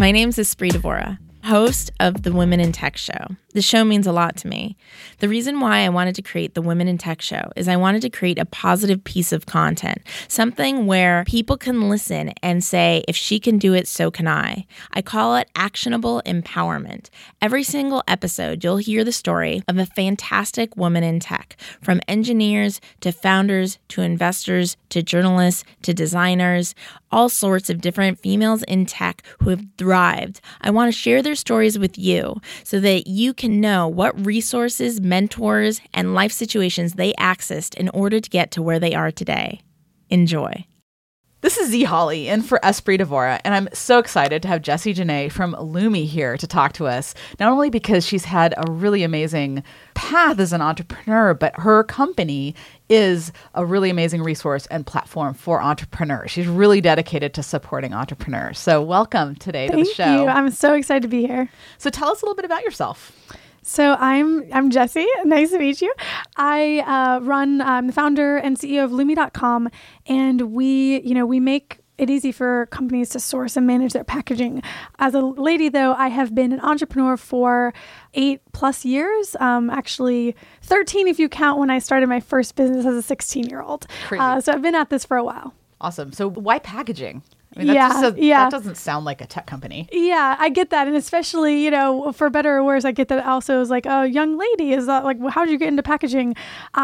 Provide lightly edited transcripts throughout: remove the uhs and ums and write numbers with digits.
My name's Espree Devora, host of the Women in Tech Show. The show means a lot to me. The reason why I wanted to create the Women in Tech Show is I wanted to create a positive piece of content, something where people can listen and say, if she can do it, so can I. I call it actionable empowerment. Every single episode, you'll hear the story of a fantastic woman in tech, from engineers to founders to investors to journalists to designers, all sorts of different females in tech who have thrived. I want to share their stories with you so that you can know what resources, mentors, and life situations they accessed in order to get to where they are today. Enjoy. This is Z Holly in for Espree Devora, and I'm so excited to have Jessie Janae from Lumi here to talk to us, not only because she's had a really amazing path as an entrepreneur, but her company is a really amazing resource and platform for entrepreneurs. She's really dedicated to supporting entrepreneurs. So welcome today to the show. Thank you. I'm so excited to be here. So tell us a little bit about yourself. So I'm Jessie. Nice to meet you. I'm the founder and CEO of Lumi.com, and we make it easy for companies to source and manage their packaging. As a lady, though, I have been an entrepreneur for 8+ years, actually 13 if you count when I started my first business as a 16-year-old. So I've been at this for a while. Awesome. So why packaging? I mean, that doesn't sound like a tech company. Yeah, I get that. And especially, for better or worse, I get that also as like a young lady. Is that like, how did you get into packaging?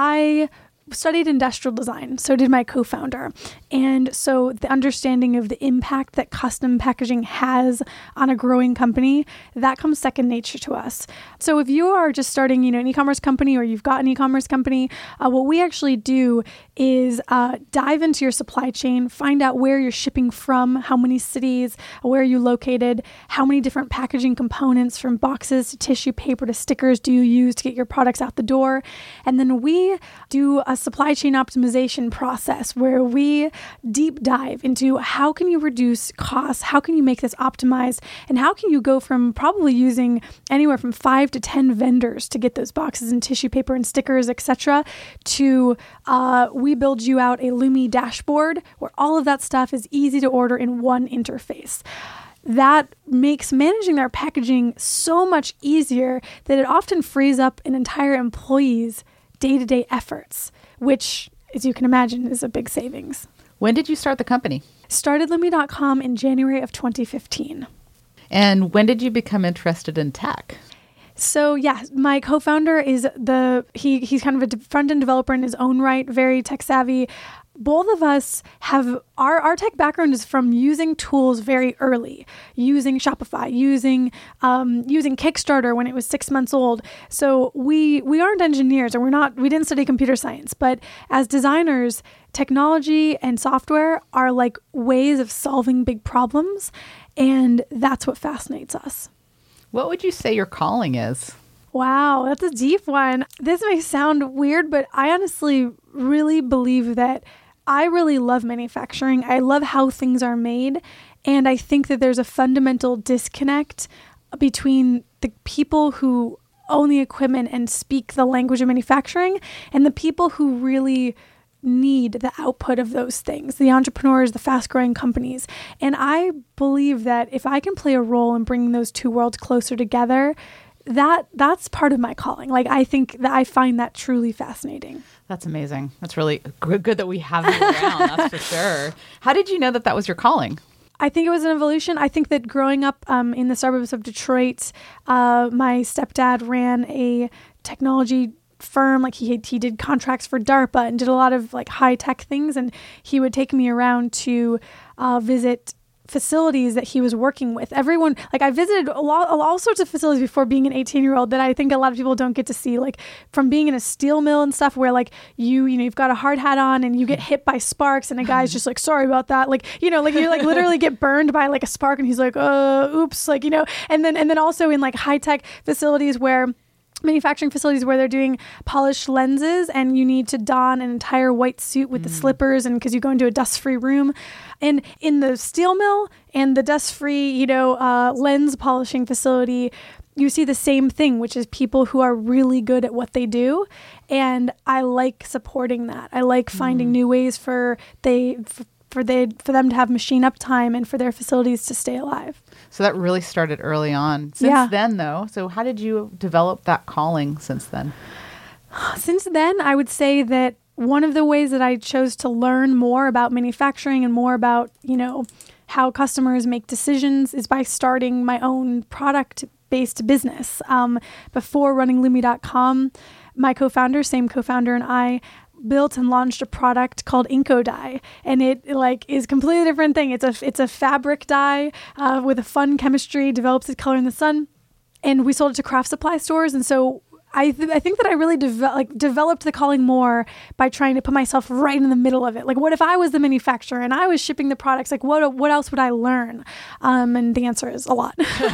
I studied industrial design, so did my co-founder. And so the understanding of the impact that custom packaging has on a growing company, that comes second nature to us. So if you are just starting, an e-commerce company, or you've got an e-commerce company, what we actually do is dive into your supply chain, find out where you're shipping from, how many cities, where are you located, how many different packaging components from boxes to tissue paper to stickers do you use to get your products out the door. And then we do a supply chain optimization process where we deep dive into how can you reduce costs, how can you make this optimized, and how can you go from probably using anywhere from 5 to 10 vendors to get those boxes and tissue paper and stickers, etc., to we build you out a Lumi dashboard where all of that stuff is easy to order in one interface. That makes managing their packaging so much easier that it often frees up an entire employee's day-to-day efforts, which, as you can imagine, is a big savings. When did you start the company? Started Lumi.com in January of 2015. And when did you become interested in tech? So yeah, my co-founder is he's kind of a front-end developer in his own right, very tech savvy. Both of us have our tech background is from using tools very early, using Shopify, using Kickstarter when it was 6 months old. So we aren't engineers, or we didn't study computer science, but as designers, technology and software are like ways of solving big problems, and that's what fascinates us. What would you say your calling is? Wow, that's a deep one. This may sound weird, but I honestly really believe that I really love manufacturing. I love how things are made. And I think that there's a fundamental disconnect between the people who own the equipment and speak the language of manufacturing and the people who really need the output of those things, the entrepreneurs, the fast-growing companies. And I believe that if I can play a role in bringing those two worlds closer together, that's part of my calling. Like, I think that I find that truly fascinating. That's amazing. That's really good that we have you around, that's for sure. How did you know that was your calling? I think it was an evolution. I think that growing up in the suburbs of Detroit, my stepdad ran a technology firm. Like he did contracts for DARPA and did a lot of like high tech things. And he would take me around to visit facilities that he was working with. Everyone, like I visited all sorts of facilities before being an 18-year-old that I think a lot of people don't get to see, like from being in a steel mill and stuff where like you've got a hard hat on and you get hit by sparks and a guy's just like, sorry about that. Like, like you like literally get burned by like a spark and he's like, oops. Like, and then also in like high tech facilities manufacturing facilities where they're doing polished lenses and you need to don an entire white suit with the slippers and because you go into a dust-free room. And in the steel mill and the dust-free, lens polishing facility, you see the same thing, which is people who are really good at what they do. And I like supporting that. I like finding new ways for for them to have machine uptime and for their facilities to stay alive. So that really started early on. Since then, though, so how did you develop that calling since then? Since then, I would say that one of the ways that I chose to learn more about manufacturing and more about, how customers make decisions is by starting my own product-based business. Before running Lumi.com, my same co-founder and I built and launched a product called Inco Dye, and it is a completely different thing. It's a fabric dye with a fun chemistry, develops its color in the sun, and we sold it to craft supply stores. And so I think that I really developed the calling more by trying to put myself right in the middle of it. Like, what if I was the manufacturer and I was shipping the products? Like, what else would I learn? And the answer is a lot.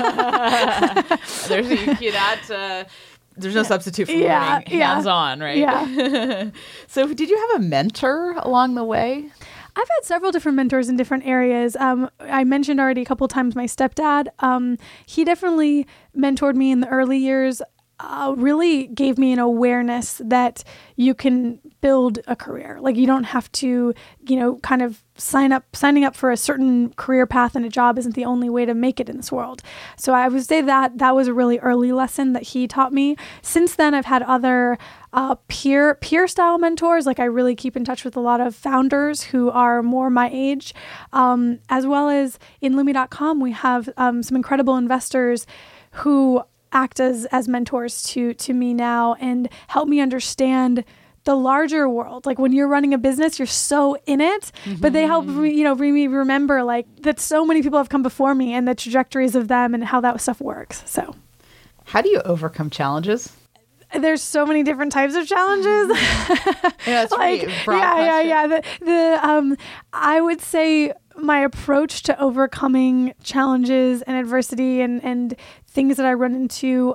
There's no substitute for learning hands-on, right? Yeah. So did you have a mentor along the way? I've had several different mentors in different areas. I mentioned already a couple of times my stepdad. He definitely mentored me in the early years. Really gave me an awareness that you can build a career. Like, you don't have to, kind of signing up for a certain career path and a job isn't the only way to make it in this world. So I would say that was a really early lesson that he taught me. Since then, I've had other peer style mentors. Like, I really keep in touch with a lot of founders who are more my age, as well as in Lumi.com, we have some incredible investors who act as mentors to me now and help me understand the larger world. Like, when you're running a business, you're so in it, but they help me remember that so many people have come before me and the trajectories of them and how that stuff works. So how do you overcome challenges? There's so many different types of challenges. Yeah, it's really broad question. Yeah. I would say my approach to overcoming challenges and adversity and things that I run into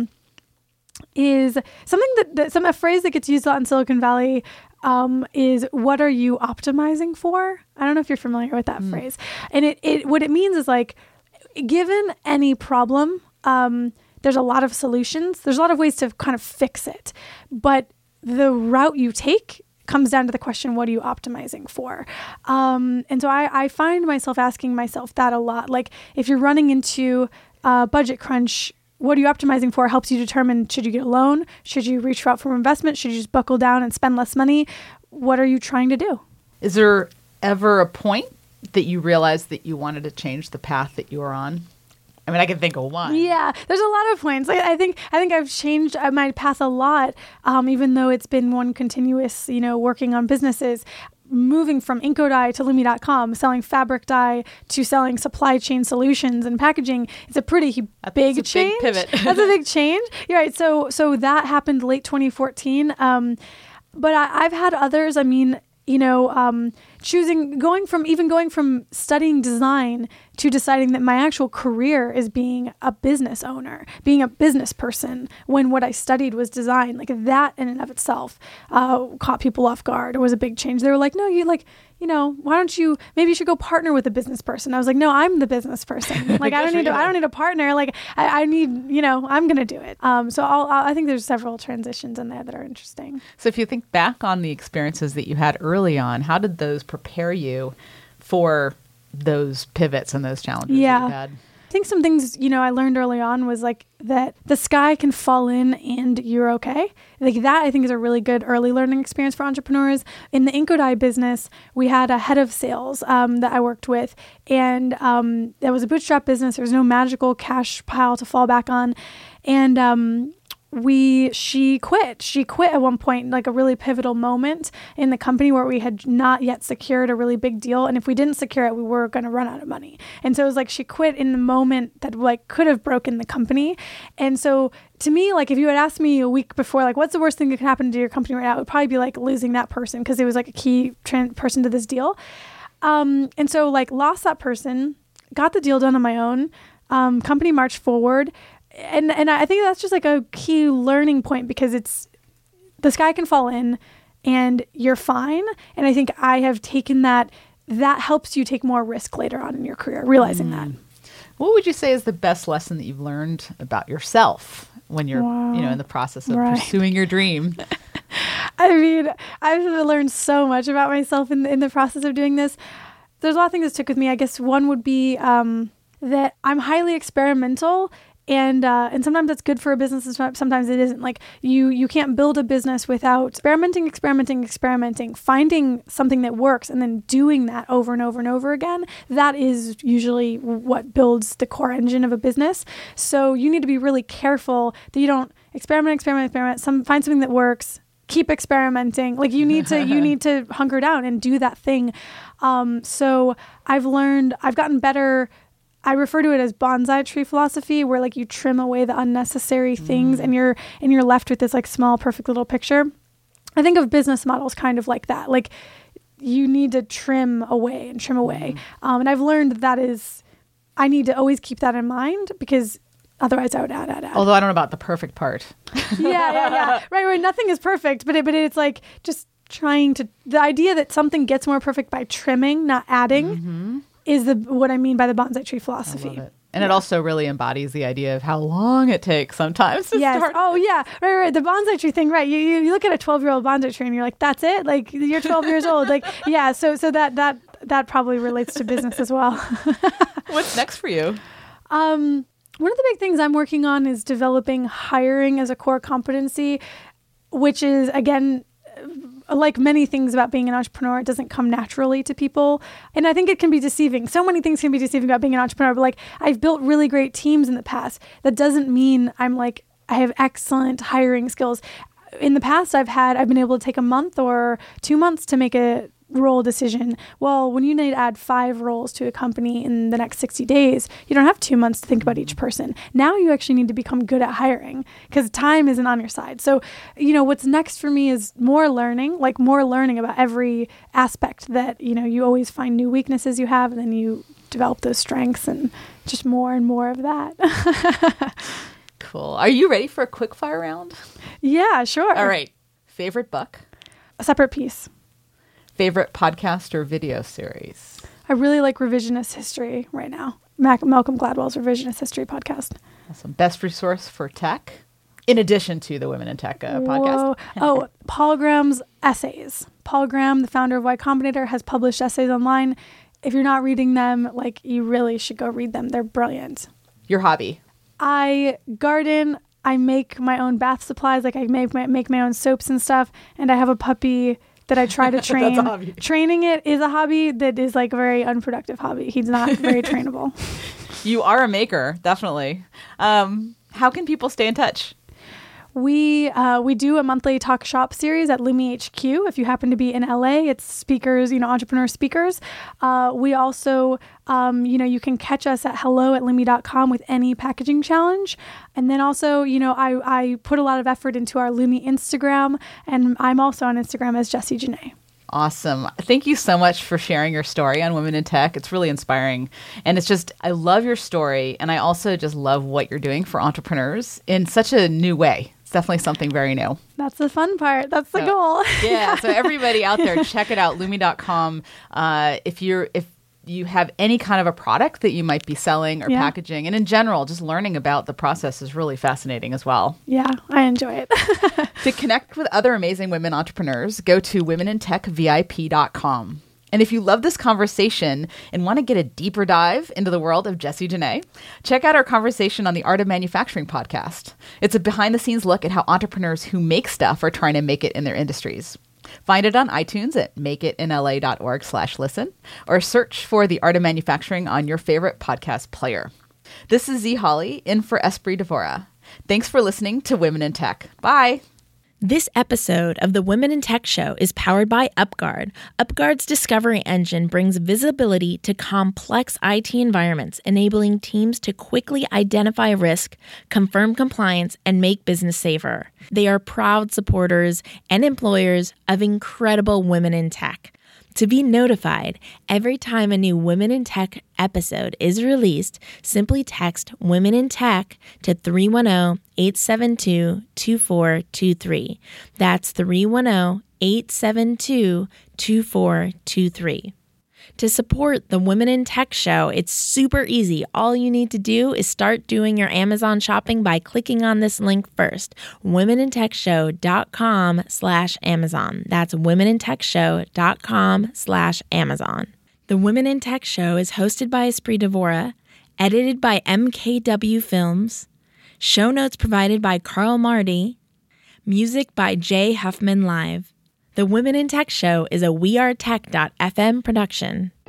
is something a phrase that gets used a lot in Silicon Valley is, what are you optimizing for? I don't know if you're familiar with that phrase. And it what it means is, like, given any problem, there's a lot of solutions. There's a lot of ways to kind of fix it. But the route you take comes down to the question, what are you optimizing for? And so I find myself asking myself that a lot. Like, if you're running into a budget crunch, what are you optimizing for? Helps you determine, should you get a loan? Should you reach out for investment? Should you just buckle down and spend less money? What are you trying to do? Is there ever a point that you realized that you wanted to change the path that you were on? I mean, I can think of one. Yeah, there's a lot of points. I think I've changed my path a lot, even though it's been one continuous, working on businesses. Moving from Inco Dye to Lumi.com, selling fabric dye to selling supply chain solutions and packaging, it's a pretty big change. Big pivot. That's a big change. You're right. So that happened late 2014. But I've had others. I mean, going from studying design to deciding that my actual career is being a business owner, being a business person, when what I studied was design. Like, that in and of itself caught people off guard. It was a big change. They were like, no, why don't you, maybe you should go partner with a business person. I was like, no, I'm the business person. Like, I don't need a partner. Like, I need, I'm going to do it. So I think there's several transitions in there that are interesting. So if you think back on the experiences that you had early on, how did those prepare you for those pivots and those challenges that you had? I think some things, I learned early on was like that the sky can fall in and you're okay. Like, that I think is a really good early learning experience for entrepreneurs. In the Inco Dye business, we had a head of sales that I worked with, and it was a bootstrap business. There was no magical cash pile to fall back on. And she quit. She quit at one point, like a really pivotal moment in the company where we had not yet secured a really big deal. And if we didn't secure it, we were going to run out of money. And so it was like she quit in the moment that could have broken the company. And so to me, like, if you had asked me a week before, like, what's the worst thing that could happen to your company right now, it would probably be like losing that person, because it was like a key person to this deal. And so lost that person, got the deal done on my own, company marched forward. And I think that's just like a key learning point, because it's, the sky can fall in and you're fine. And I think I have taken that helps you take more risk later on in your career, realizing that. What would you say is the best lesson that you've learned about yourself when you're, in the process of pursuing your dream? I mean, I've learned so much about myself in the process of doing this. there's a lot of things that stick with me. I guess one would be that I'm highly experimental. And sometimes that's good for a business, and sometimes it isn't. Like you can't build a business without experimenting, finding something that works, and then doing that over and over and over again. That is usually what builds the core engine of a business. So you need to be really careful that you don't experiment. Find something that works. Keep experimenting. Like you need to hunker down and do that thing. So I've gotten better. I refer to it as bonsai tree philosophy, where like you trim away the unnecessary things and you're left with this like small, perfect little picture. I think of business models kind of like that. Like you need to trim away. And I've learned that I need to always keep that in mind, because otherwise I would add. Although I don't know about the perfect part. Yeah. Right. Nothing is perfect, but it's like just trying to, the idea that something gets more perfect by trimming, not adding, is what I mean by the bonsai tree philosophy. I love it. And it also really embodies the idea of how long it takes sometimes to start. Oh, yeah. Right. The bonsai tree thing, right. You look at a 12-year-old bonsai tree and you're like, that's it? Like, you're 12 years old. Like, yeah. So that probably relates to business as well. What's next for you? One of the big things I'm working on is developing hiring as a core competency, which is, again, like many things about being an entrepreneur, it doesn't come naturally to people. And I think it can be deceiving. So many things can be deceiving about being an entrepreneur, but like I've built really great teams in the past. That doesn't mean I have excellent hiring skills. In the past, I've been able to take a month or 2 months to make a role decision. Well, when you need to add 5 roles to a company in the next 60 days, you don't have 2 months to think about each person. Now you actually need to become good at hiring, because time isn't on your side. So, what's next for me is more learning about every aspect that, you always find new weaknesses you have, and then you develop those strengths, and just more and more of that. Cool. Are you ready for a quick fire round? Yeah, sure. All right. Favorite book? A Separate Piece. Favorite podcast or video series? I really like Revisionist History right now. Malcolm Gladwell's Revisionist History podcast. Awesome. Best resource for tech, in addition to the Women in Tech podcast? Oh, Paul Graham's essays. Paul Graham, the founder of Y Combinator, has published essays online. If you're not reading them, you really should go read them. They're brilliant. Your hobby? I garden. I make my own bath supplies. I make my own soaps and stuff. And I have a puppy that I try to train. That's a hobby. Training it is a hobby that is a very unproductive hobby. He's not very trainable. You are a maker, definitely. How can people stay in touch? We do a monthly talk shop series at Lumi HQ. If you happen to be in LA, it's speakers, entrepreneur speakers. We also, you can catch us at hello@lumi.com with any packaging challenge. And then also, I put a lot of effort into our Lumi Instagram, and I'm also on Instagram as Jessie Janae. Awesome. Thank you so much for sharing your story on Women in Tech. It's really inspiring. And I love your story. And I also just love what you're doing for entrepreneurs in such a new way. It's definitely something very new. That's the fun part. That's the goal. Yeah. So everybody out there, check it out, Lumi.com. If you have any kind of a product that you might be selling or packaging, and in general, just learning about the process is really fascinating as well. Yeah, I enjoy it. To connect with other amazing women entrepreneurs, go to womenintechvip.com. And if you love this conversation and want to get a deeper dive into the world of Jessie Janae, check out our conversation on the Art of Manufacturing podcast. It's a behind-the-scenes look at how entrepreneurs who make stuff are trying to make it in their industries. Find it on iTunes at makeitinla.org/listen, or search for The Art of Manufacturing on your favorite podcast player. This is Z Holly, in for Espree Devora. Thanks for listening to Women in Tech. Bye. This episode of the Women in Tech Show is powered by UpGuard. UpGuard's discovery engine brings visibility to complex IT environments, enabling teams to quickly identify risk, confirm compliance, and make business safer. They are proud supporters and employers of incredible women in tech. To be notified every time a new Women in Tech episode is released, simply text Women in Tech to 310-872-2423. That's 310-872-2423. To support the Women in Tech Show, it's super easy. All you need to do is start doing your Amazon shopping by clicking on this link first, womenintechshow.com/Amazon. That's womenintechshow.com/Amazon. The Women in Tech Show is hosted by Esprit Devora, edited by MKW Films, show notes provided by Carl Marty, music by Jay Huffman Live. The Women in Tech Show is a wearetech.fm production.